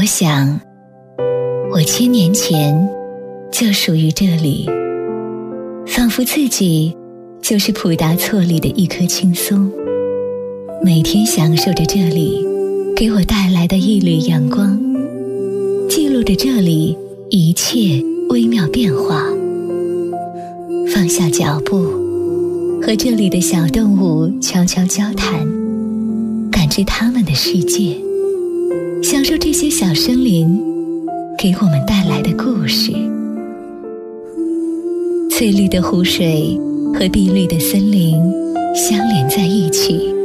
想，我千年前就属于这里，仿佛自己就是普达措里的一棵青松，每天享受着这里给我带来的一缕阳光，记录着这里一切微妙变化。放下脚步，和这里的小动物悄悄交谈，感知它们的世界，享受这些小生灵给我们带来的故事。翠绿的湖水和碧绿的森林相连在一起，